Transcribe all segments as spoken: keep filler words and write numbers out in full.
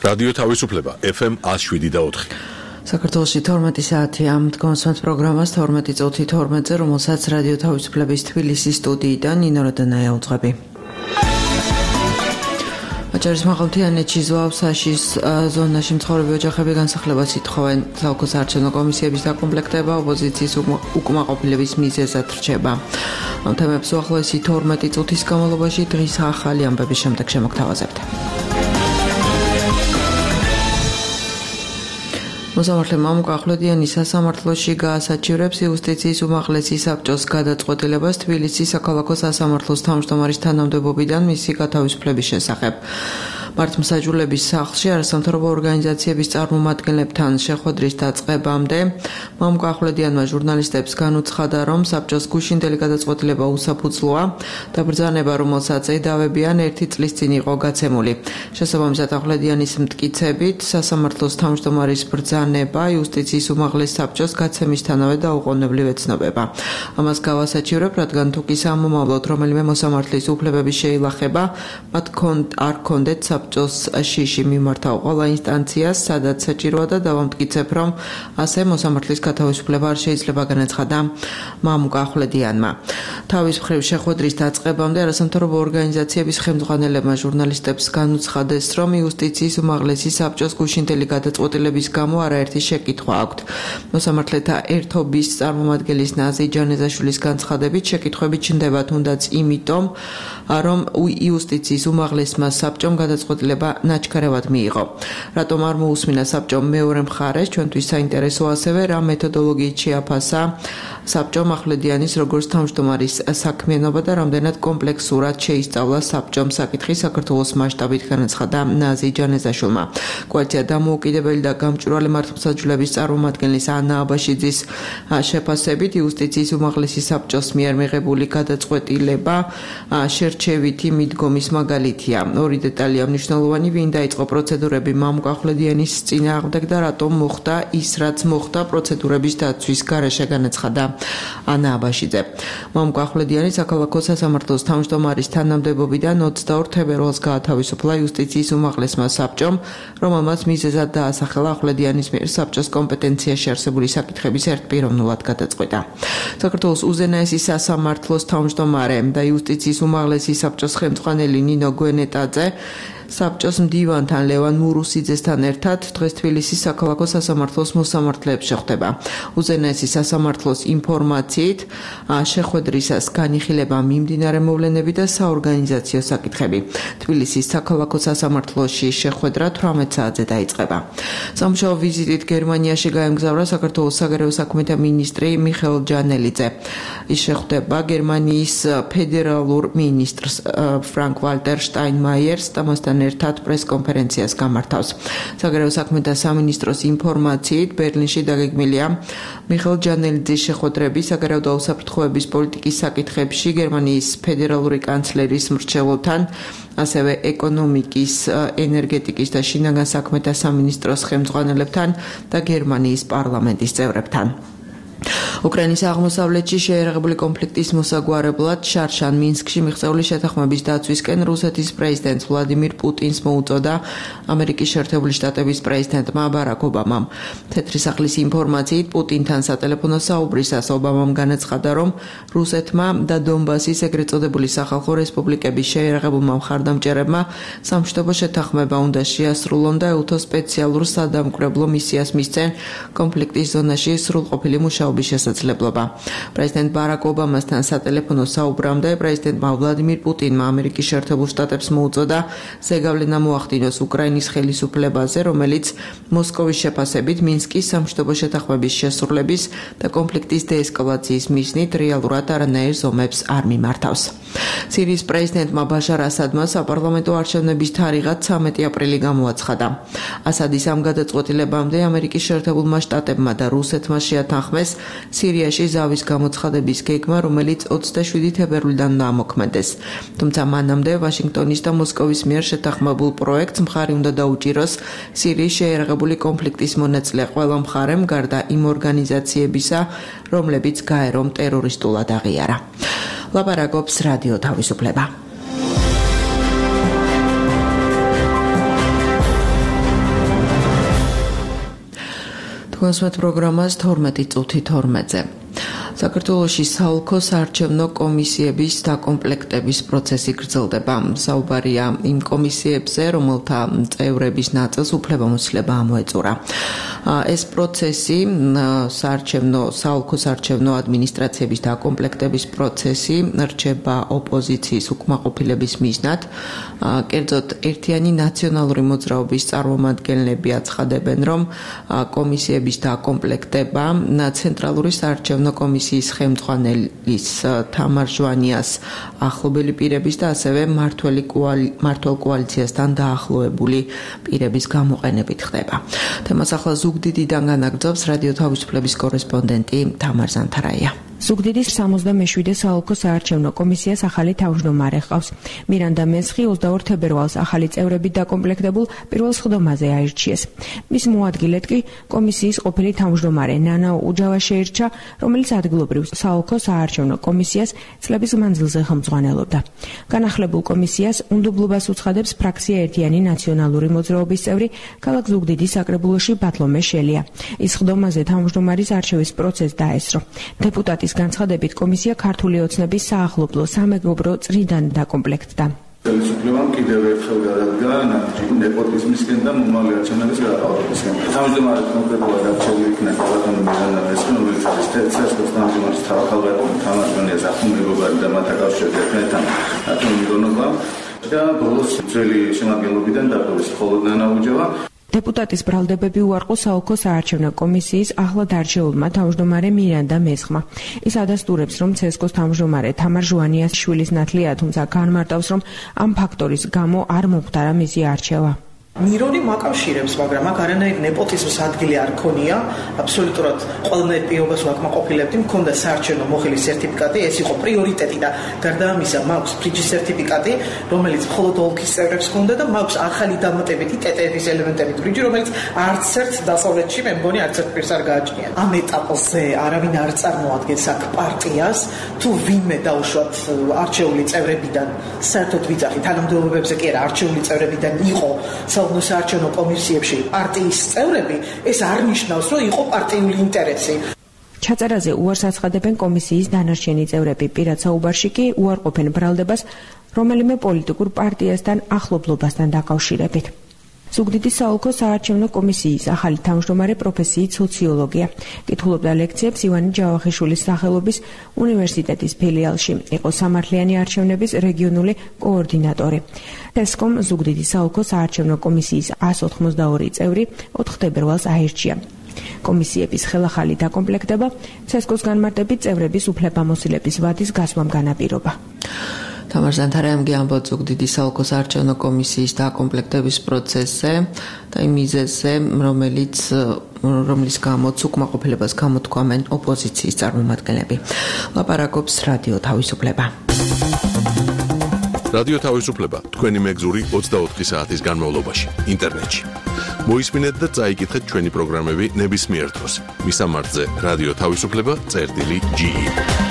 რადიო თავისუფლება ეფ ემ one oh seven და four. საქართველოში თორმეტი საათი ამ დგომასმენთ პროგრამას თორმეტი წუთი თორმეტზე, რომელსაც რადიო თავისუფლების თბილისის სტუდიიდან ნინო როდანაია უძღვები. აჭარის მაღალმთიანეთში ზვავსაშის ზონაში მცხოვრები ოჯახები განსახილებას ითხოვენ. საოლქო საარჩევნო კომისიების დაკომპლექტება ოპოზიციის უკმაყოფილების მიზეზად რჩება. ამ თემებს უახლოესი თორმეტი წუთის განმავლობაში დღის ახალი ამბების შემდეგ შემოგთავაზებთ. მოსამართლე მამუკა ახვლედიანი სასამართლოში გაასაჩივრებს იუსტიციის უმაღლესი საბჭოს გადაწყვეტილებას თბილისის საქალაქო სასამართლოს თავმჯდომარის თანამდებობიდან მისი გათავისუფლების შესახებ. მართლმსაჯულების სახლში არასამთავრობო ორგანიზაციების წარმომადგენლებთან შეხვედრის დაწყებამდე მამუკა ახვლედიანმა ჟურნალისტებს განუცხადა, რომ საბჭოს გუშინდელი გადაწყვეტილება უსაფუძვლოა და ბრძანება, რომელსაც ედავებიან, ერთი წლის წინ იყო გაცემული. შესაბამისად, ახვლედიანის მტკიცებით, სასამართლოს თავმჯდომარის ბრძანება იუსტიციის უმაღლეს საბჭოს გაცემისთანავე დაუყოვნებლივ ეცნობება. ამას გავასაჩივრებ, რადგან თუ კი სამომავლოდ რომელიმე მოსამართლის უფლებების შეილახება, მათ არ ჰქონდეთ საბჭოს შიში მიმართავ ყველა ინსტანციას, სადაც საჭიროა და დავამტკიცებ, რომ ასე მოსამართლის გათავისუფლება არ შეიძლება განაცხადა მამუკა ახვლედიანმა. თავის მხრივ შეხვედრის დაწყებამდე არასამთავრობო ორგანიზაციების ხელმძღვანელებმა ჟურნალისტებს განუცხადეს, რომ იუსტიციის უმაღლესი საბჭოს გუშინდელი გადაწყვეტილების გამო არაერთი შეკითხვა აქვთ. მოსამართლეთა ერთობის წარმომადგენლის ნაზი ჯანეზაშვილის განცხადებით, შეკითხვები ჩნდება თუნდაც იმიტომ, რომ იუსტიციის უმაღლესმა საბჭომ გადაწყვეტილება ნაჩქარევად მიიღო. რატომ არ მოусმინა საბჭომ მეორე მხარეს, ჩვენთვის საინტერესოა ასევე რა მეთოდოლოგიით შეაფასა საბჭომ ახვლედიანის როგორც თავმჯდომარის საქმიანობა და რამდენად კომპლექსურად შეისწავლა საბჭომ საკითხი საქართველოს მასშტაბით, განაცხადა ნაზი ჯანეზაშვილმა. კოალიცია დამოუკიდებელი და გამჭვირვალე მართლმსაჯულების წარმომადგენლის ანა აბაშიძის შეფასებით, იუსტიციის უმაღლესი საბჭოს მიერ მიღებული გადაწყვეტილება შერჩევითი მიდგომის მაგალითია. ორი დეტალია მნიშვნელოვანი, ვინ დაიწყო პროცედურები მამუკა ახვლედიანის წინააღმდეგ და რატომ მოხდა ის, რაც მოხდა პროცედურების დაცვის გარეშე, განაცხადა ანა აბაშიძე. მამუკა ახვლედიანი საქალაქო სასამართლოს თავმჯდომარის თანამდებობიდან ოცდაორ თებერვალს გაათავისუფლა იუსტიციის უმაღლესმა საბჭომ, რომელმაც მიზეზად დაასახელა ახვლედიანის მიერ საბჭოს კომპეტენციაში არსებული საკითხების ერთპიროვნულად გადაწყვეტა. საქართველოს უზენაესი სასამართლოს თავმჯდომარე და იუსტიციის უმაღლესი საბჭოს ხელმძღვანელი ნინო გვენეტაძე საბჭოს მდივანთან ლევან მურუსიძესთან ერთად დღეს თბილისის საქალაქო სასამართლოს მოსამართლეებს შეხვდება. უზენაესი სასამართლოს ინფორმაციით შეხვედრისას განიხილება მიმდინარე მოვლენები და საორგანიზაციო საკითხები. თბილისის საქალაქო სასამართლოში შეხვედრა თვრამეტ საათზე დაიწყება. სამუშაო ვიზიტით გერმანიაში გაემგზავრა საქართველოს საგარეო საქმეთა მინისტრი მიხეილ ჯანელიძე. ის შეხვდება გერმანიის ფედერალურ მინისტრს ფრანკ ვალტერ შტაინმაიერს და მასთან ერთად პრესკონფერენციას გამართავს. საგარეო საქმეთა სამინისტროს ინფორმაციით ბერლინში დაგეგმილია მიხეილ ჯანელიძის შეხვედრები საგარეო და უსაფრთხოების პოლიტიკის საკითხებში გერმანიის ფედერალური კანცლერის მრჩეველთან, ასევე ეკონომიკის, ენერგეტიკის და შინაგან საქმეთა სამინისტროს ხელმძღვანელებთან და გერმანიის პარლამენტის წევრებთან. უკრაინის აღმოსავლეთში შეერაღებული კონფლიქტის მოსაგვარებლად შარშან მინსკში მიღწეული შეთანხმების დაცვისკენ რუსეთის პრეზიდენტ ვლადიმირ პუტინს მოუწოდა ამერიკის შეერთებული შტატების პრეზიდენტმა ბარაკ ობამამ. თეთრი სახლის ინფორმაციით, პუტინთან სატელეფონო საუბრისას ობამამ განაცხადა, რომ რუსეთმა და დონბასის ეგრეთ წოდებული სახალხო რესპუბლიკების შეერაღებულმა მხარდამჭერებმა სამშვიდობო შეთანხმება უნდა შეასრულონ და ეუთოს სპეციალურ სადამკვირვებლო მისიას მისცენ კონფლიქტის ზონაში სრულყოფილი მუშაობა შესაძლებლობა. პრეზიდენტ ბარაკ ობამასთან სატელეფონო საუბრამდე პრეზიდენტმა ვლადიმირ პუტინმა ამერიკის შეერთებულ შტატებს მოუწოდა ზეგავლენა მოახდინოს უკრაინის ხელისუფლებაზე, რომელიც მოსკოვის შეფასებით მინსკის სამშვიდობო შეთანხმების შესრულების და კონფლიქტის დეესკალაციის მიზნით რეალურად არანაირ ზომებს არ მიმართავს. სირიის პრეზიდენტმა ბაშარ ასადმა საპარლამენტო არჩევნების თარიღად ცამეტი აპრილი გამოაცხადა. ასადის ამ გადაწყვეტილებამდე ამერიკის შეერთებულმა შტატებმა და რუსეთმა შეათანხმეს სირიაში ზავის გამოცხადების გეგმა, რომელიც ოცდაშვიდი თებერვლიდან უნდა ამოქმედეს. თუმცა მანამდე ვაშინგტონის და მოსკოვის მიერ შეთანხმებულ პროექტს მხარი უნდა დაუჭიროს სირიის შეერაღებული კონფლიქტის მონაწილე ყველა მხარემ, გარდა იმ ორგანიზაციებისა, რომლებიც გაერომ ტერორისტულად აღიარა. ლაპარაკობს რადიო თავისუფლება. თქვენსმეთ პროგრამას თორმეტი წუთი თორმეტზე. საქართველოში საოლქო საარჩევნო კომისიების დაკომპლექტების პროცესი გრძელდება. საუბარია იმ კომისიებზე, რომელთა წევრების ნაწილს უფლებამოსილება ამოეწურა. ეს პროცესი საარჩევნო საოლქო საარჩევნო ადმინისტრაციების დაკომპლექტების პროცესი რჩება ოპოზიციის უკმაყოფილების მიზნად. კერძოდ ერთიანი ნაციონალური მოძრაობის წარმომადგენლები აცხადებენ, რომ კომისიების დაკომპლექტება ცენტრალური საარჩევნო კომისიის ხელმძღვანელის თამარ ჟვანიას ახლობელი პირების და ასევე მართველი მართლ კოალიციასთან დაახლოებული პირების გამოყენებით ხდება. თემას ახლა ზუგდიდიდან განაგრძობს რადიო თავისუფლების კორესპონდენტი თამარ ზანთარაია. ზუგდიდის სამოცდამეშვიდე საოლქო საარჩევნო კომისიას ახალი თავმჯდომარე ჰყავს. მირანდა მესხი ოცდაორ თებერვალს ახალი წევრებით დაკომპლექტებულ პირველ სხდომაზე აირჩიეს. მის მოადგილედ კი კომისიის ყოფილი თავმჯდომარე ნანა უჯავა შეირჩა, რომელიც ადგილობრივ საოლქო საარჩევნო კომისიას წლების მანძილზე ხელმძღვანელობდა. განახლებულ კომისიას უნდობლობას უცხადებს ფრაქცია ერთიანი ნაციონალური მოძრაობის წევრი ქალაქ ზუგდიდის საკრებულოში ბათლომე შელია. ის სხდომაზე თავმჯდომარის არჩევის პროცესს დაესწრო. დეპუტატის განცხადებით კომისია ქართული ოცნების საახლობლო სამეგობრო წრიდან დაკომპლექტდა. ხელისუფლებამ კიდევ ერთხელ გადადგა ნეპოტიზმისკენ და მომავალი არჩევნების გადაყალბებისკენ. თავმჯდომარედ კონკრეტულად არჩეული იქნა ბატონი მირანდა მესხი, რომელიც არის თეთრ თავმჯდომარის თავახალბატონი თამარ ჟვანიას ახლომეგობარი და მათ აკავშირებს ერთმანეთთან ათონი მიგონობა და ბოლოს ძველი შემადგენლობიდან დატოვის მხოლოდ ნანა უჯავა. დეპუტატის ბრალდებები უარყო საოლქო საარჩევნო კომისიის ახლად არჩეულმა თავმჯდომარე მირანდა მესხმა. ის ადასტურებს, რომ ცესკოს თავმჯდომარე თამარ ჟვანიას შვილის ნათლია, თუმცა განმარტავს, რომ ამ ფაქტორის გამო არ მომხდარა მისი არჩევა. მირონი მაკავშირებს, მაგრამ აქ არანაირ ნეპოტიზმს ადგილი არ ქონია. აბსოლუტურად ყველანაირ პირობას ვაკმაყოფილებდი, მქონდა საარჩევნო მოხელის სერტიფიკატი, ეს იყო პრიორიტეტი და გარდა ამისა მაქვს ფრიჯის სერტიფიკატი, რომელიც მხოლოდ ოლქის წევრებს ჰქონდა და მაქვს ახალი დამატებითი ტე ტე ეფ-ის ელემენტებით ფრიჯი, რომელიც არც ერთ დასავლეთში მე მგონი არც ერთ პირს არ გააჩნია. ამ ეტაპზე არავინ არ წარმოადგენს აქ პარტიას, თუ ვინმე დაუშვათ არჩეული წევრებიდან, საერთოდ ვიძახი თანამდებობებზე კი არა, არჩეული წევრებიდან იყო საარჩევნო კომისიებში პარტიის წევრები, ეს არ ნიშნავს, რომ იყო პარტიული ინტერესი. ჩაწერაზე უარს აცხადებენ კომისიის დანარჩენი წევრები. პირად საუბარში კი უარყოფენ ბრალდებას რომელიმე პოლიტიკურ პარტიასთან ახლობლობასთან დაკავშირებით. ზუგდიდის საოლქო საარჩევნო კომისიის ახალი თავმჯდომარე პროფესიით სოციოლოგია. კითხულობდა ლექციებს ივანე ჯავახიშვილის სახელობის უნივერსიტეტის ფილიალში. იყო სამართლიანი არჩევნების რეგიონული კოორდინატორი. თესკომ ზუგდიდის საოლქო საარჩევნო კომისიის ას ოთხმოცდაორი წევრი ოთხ თებერვალს აირჩია. კომისიების ხელახალი დაკომპლექტება თესკოს განმარტებით წევრების უფლებამოსილების ვადის გასვამ განაპირობა. თამარ ზანთარაიამ გიამბოთ ზუგდიდის საოლქო საარჩევნო კომისიის დაკომპლექტების პროცესზე და იმ მიზეზზე, რომელიც რომლის გამოც უკმაყოფილებას გამოთქვამენ ოპოზიციის წარმომადგენლები. ლაპარაკობს რადიო თავისუფლება. რადიო თავისუფლება თქვენი მეგზური ოცდაოთხი საათის განმავლობაში ინტერნეტში. მოისმინეთ და წაიკითხეთ ჩვენი პროგრამები ნებისმიერ დროს. მისამართზე რადიო თავისუფლება წერტილი ჯი ი.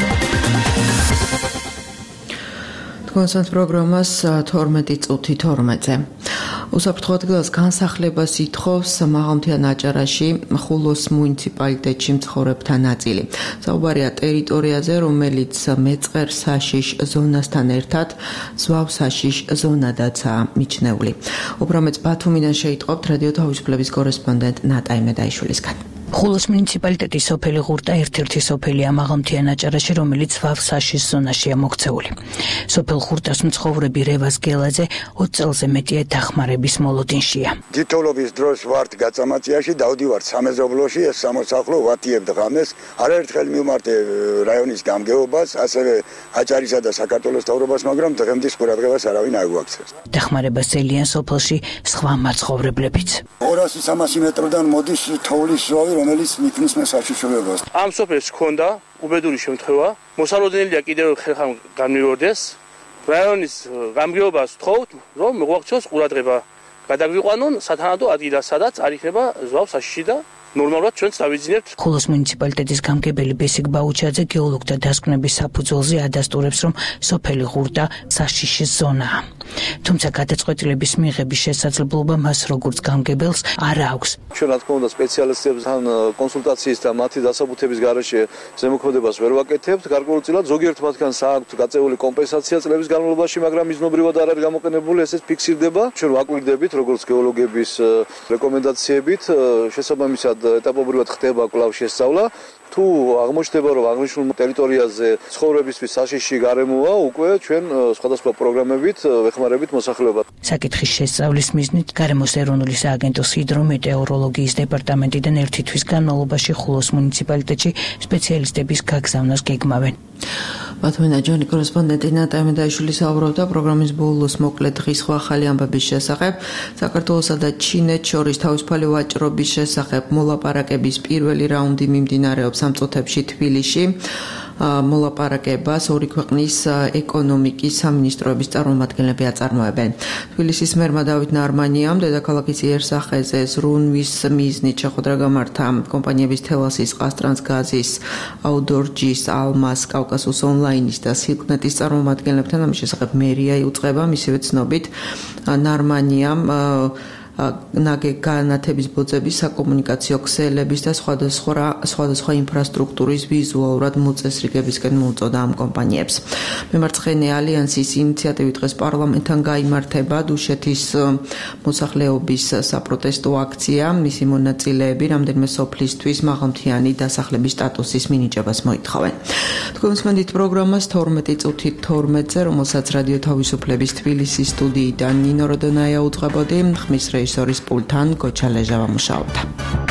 თქვენს პროგრამას თორმეტი წუთი თორმეტზე. უსაფრთხო ადგილას განსახლებას ითხოვს მაღალმთიან აჭარაში ხულოს მუნიციპალიტეტში მცხოვრებთა ნაწილი. საუბარია ტერიტორიაზე, რომელიც მეწყერ საშიშ ზონასთან ერთად ზვავ საშიშ ზონადაცაა მიჩნეული. უბრალოდ ბათუმიდან შეიტყობთ რადიო თავისუფლების კორესპონდენტ ნატაი მედაიშვილისგან. ხულოს მუნიციპალიტეტის სოფელი ღურტა ერთ-ერთი სოფელია მაღალმთიან აჭარაში, რომელიც ზვავ საშიშ ზონაშია მოქცეული. სოფელ ღურტას მცხოვრები რევაზ გელაძე ოც წელზე მეტია დახმარების მოლოდინშია. თითოეულობის დროს ვართ გაწამაციაში, დავდივართ სამეზობლოში, ეს სამოსახლო ვატიებ დღამეს. არაერთხელ მივმართ რაიონის გამგეობას, ასევე აჭარისა და საქართველოს მთავრობას, მაგრამ დღემდის ყურადღებას არავინ არ გვაქცევს. დახმარებას ელიან სოფელში სხვა მაცხოვრებლებიც. ორასი სამასი მეტროდან მოდის თოვლის ზვავი, რომელიც მიფნის მე საშიშროებას. ამ სოფელს ჰქონდა უბედური შემთხვევა, მოსალოდნელია კიდევ ხერხამ განმივორდეს. რაიონის გამგეობას ვთხოვთ, რომ მოგვაქცევს ყურადღება. გადაგვიყვანონ სათანადო ადგილას, სადაც არ იქნება ზვავ საშიში და ნორმალურად ჩვენც დავიძინებთ. ხულოს მუნიციპალიტეტის გამგებელი ბესიკ ბაუჩაძე გეოლოგთა დასკვნების საფუძველზე ადასტურებს, რომ სოფელი ღურდა საშიში ზონაა. თუმცა გადაწყვეტილების მიღების შესაძლებლობა მას როგორც გამგებელს არ აქვს. ჩვენ რა თქმა უნდა სპეციალისტებთან კონსულტაციის და მათი დასაბუთების გარეშე ზემოქმედებას ვერ ვაკეთებთ. გარკვეულწილად ზოგიერთ მათგანს აქვთ გაწეული კომპენსაცია წლების განმავლობაში, მაგრამ მიზნობრივად არ არის გამოყენებული, ესეც ფიქსირდება. ჩვენ ვაკვირდებით როგორც გეოლოგების რეკომენდაციებით, შესაბამისად ეტაპობრივად ხდება კვლავ შესწავლა. თუ აღმოჩნდება, რომ აღნიშნულ ტერიტორიაზე ცხოვრებისთვის საშიში გარემოა, უკვე ჩვენ სხვადასხვა პროგრამებით ვეხმარებით მოსახლეობას. საკითხის შესწავლის მიზნით გარემოს ეროვნული სააგენტოს ჰიდრომეტეოროლოგიის დეპარტამენტიდან ერთი თვის განმავლობაში ხულოს მუნიციპალიტეტში სპეციალისტების გაგზავნას გეგმავენ. ბათუმიდან ჯონი კორესპონდენტი ნატა მედაიშვილი საუბრობდა პროგრამის ბოლოს მოკლე დღის სხვა ახალი ამბების შესახებ. საქართველოსა და ჩინეთს შორის თავისუფალი ვაჭრობის შესახებ მოლაპარაკების პირველი რაუნდი მიმდინარეობს ამ წუთებში თბილისში. მოლაპარაკებას ორი ქვეყნის ეკონომიკის სამინისტროების წარმომადგენლები აწარმოებენ. თბილისის მერმა დავით ნარმანიამ დედაქალაქის იერსახეზე ზრუნვის მიზნით შეხვედრა გამართა კომპანიების თელასის, ყაზტრანსგაზის, აუდორჯის, ალმას, კავკასუს ონლაინის და სილკნეტის წარმომადგენლებთან. ამის შესახებ მერია იუწყება. მისივე ცნობით ნარმანიამ ნაგე განათების ბოძების, საკომუნიკაციო ქსელების და სხვადასხვა სხვადასხვა ინფრასტრუქტურის ვიზუალურად მოწესრიგებისკენ მოუწოდა ამ კომპანიებს. მემარცხენე ალიანსის ინიციატივით დღეს პარლამენტთან გაიმართება დუშეთის მოსახლეობის საპროტესტო აქცია. მისი მონაწილეები რამდენიმე სოფლისთვის მაღალმთიანი დასახლების სტატუსის მინიჭებას მოითხოვენ. თქვენ მსმენთ პროგრამას თორმეტი წუთით თორმეტზე, რომელსაც რადიო თავისუფლების თბილისის სტუდიიდან ნინო როდონაია უძღვებოდი. ხმის რეჟისორის პულტთან გოჩა ლეჟავა მუშაობდა.